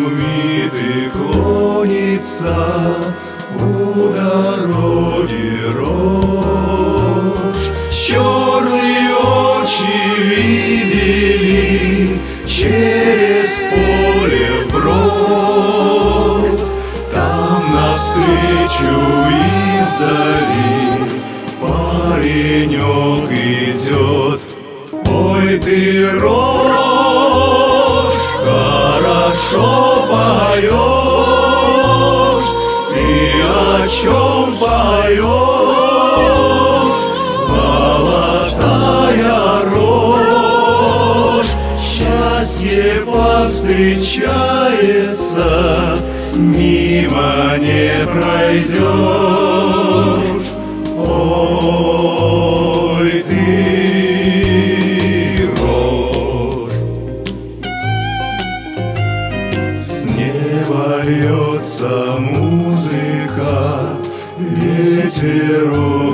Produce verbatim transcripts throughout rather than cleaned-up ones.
шумит и клонится у дороги рожь. Черные очи видели через поле вброд. Там навстречу издали паренек идет. Ой, ты, рожь, хорошо поешь. Ты о чем поешь? Золотая рожь. Счастье повстречается, мимо не пройдешь. Ой, ты, рожь. С неба льется музыка, ветерок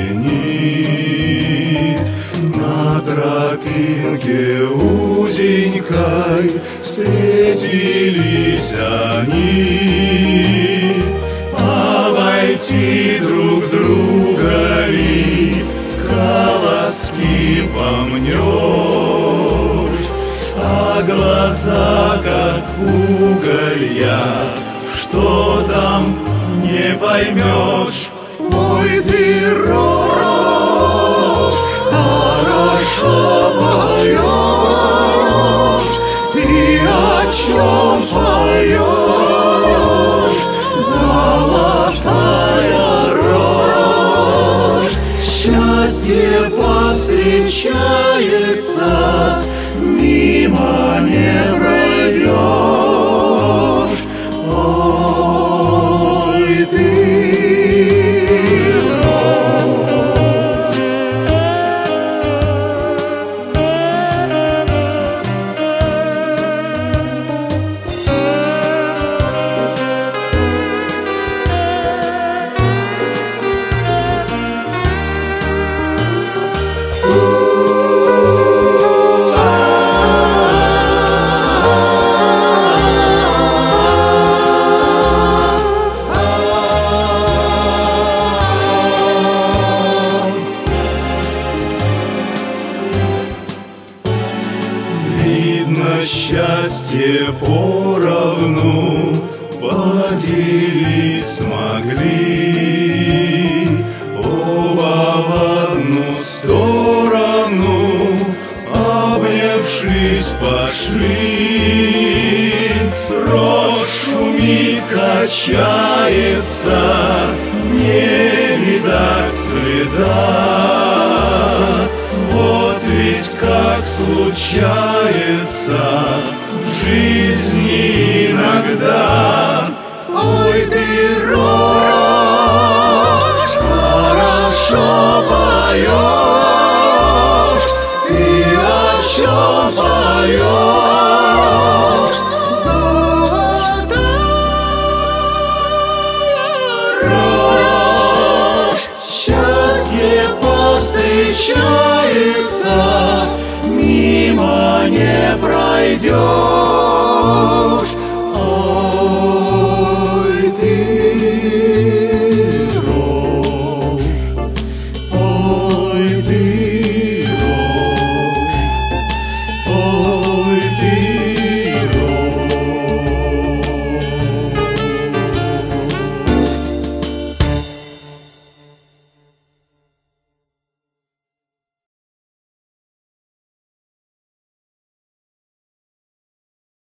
звенит. На тропинке узенькой встретились они. Обойти друг друга ли колоски помнешь? А глаза, как уголья, что там не поймешь. Ой, ты, рожь, хорошо поешь. Ты о чем поешь? Золотая рожь. Счастье повстречается, мимо не пройдешь. Ой, ты, видно, счастье поровну поделить смогли. Оба в одну сторону, обнявшись, пошли. Рожь шумит, качается, не видать следа. Вот ведь как случается в жизни иногда. Ой, ты, рожь, хорошо поешь. Ты о чем поешь? Золотая рожь. Счастье повстречается, мимо не пройдет.